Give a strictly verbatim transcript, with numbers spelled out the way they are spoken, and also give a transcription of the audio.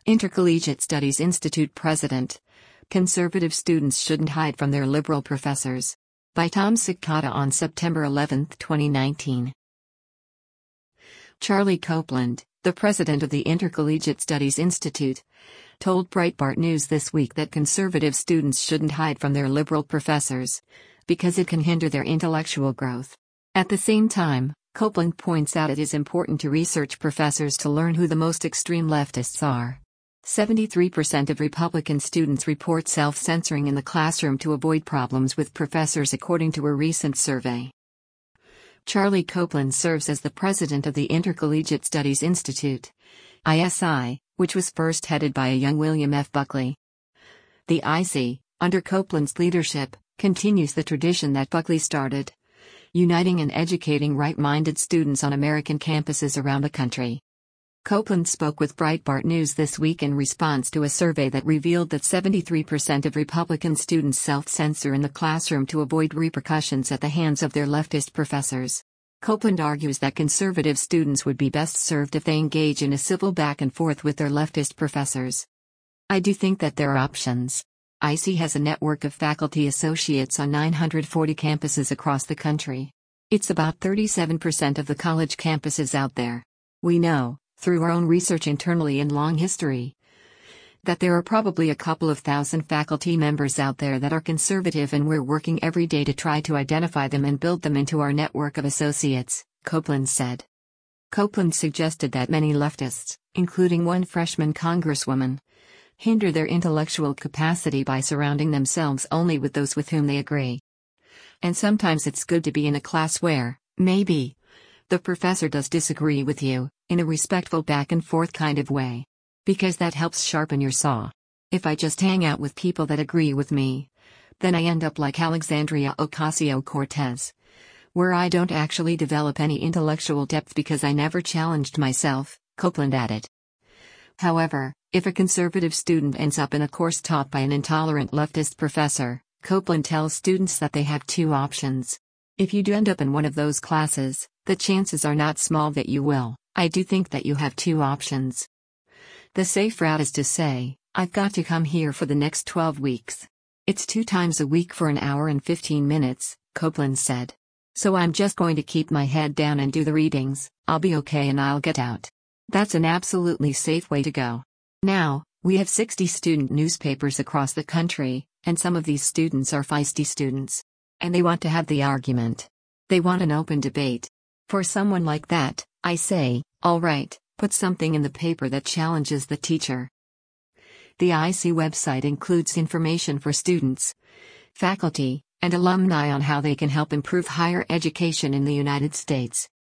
Intercollegiate Studies Institute President. Conservative students shouldn't hide from their liberal professors. By Tom Cicada on September eleventh, twenty nineteen. Charlie Copeland, the president of the Intercollegiate Studies Institute, told Breitbart News this week that conservative students shouldn't hide from their liberal professors, because it can hinder their intellectual growth. At the same time, Copeland points out it is important to research professors to learn who the most extreme leftists are. seventy-three percent of Republican students report self-censoring in the classroom to avoid problems with professors, according to a recent survey. Charlie Copeland serves as the president of the Intercollegiate Studies Institute, I S I, which was first headed by a young William F. Buckley. The I C, under Copeland's leadership, continues the tradition that Buckley started, uniting and educating right-minded students on American campuses around the country. Copeland spoke with Breitbart News this week in response to a survey that revealed that seventy-three percent of Republican students self-censor in the classroom to avoid repercussions at the hands of their leftist professors. Copeland argues that conservative students would be best served if they engage in a civil back and forth with their leftist professors. I do think that there are options. I C has a network of faculty associates on nine hundred forty campuses across the country. It's about thirty-seven percent of the college campuses out there. We know, through our own research internally and long history, that there are probably a couple of thousand faculty members out there that are conservative, and we're working every day to try to identify them and build them into our network of associates, Copeland said. Copeland suggested that many leftists, including one freshman congresswoman, hinder their intellectual capacity by surrounding themselves only with those with whom they agree. And sometimes it's good to be in a class where, maybe, the professor does disagree with you, in a respectful back and forth kind of way. Because that helps sharpen your saw. If I just hang out with people that agree with me, then I end up like Alexandria Ocasio-Cortez, where I don't actually develop any intellectual depth because I never challenged myself, Copeland added. However, if a conservative student ends up in a course taught by an intolerant leftist professor, Copeland tells students that they have two options. If you do end up in one of those classes, the chances are not small that you will. I do think that you have two options. The safe route is to say, I've got to come here for the next twelve weeks. It's two times a week for an hour and fifteen minutes, Copeland said. So I'm just going to keep my head down and do the readings. I'll be okay and I'll get out. That's an absolutely safe way to go. Now, we have sixty student newspapers across the country, and some of these students are feisty students. And they want to have the argument. They want an open debate. For someone like that, I say, all right, put something in the paper that challenges the teacher. The I C website includes information for students, faculty, and alumni on how they can help improve higher education in the United States.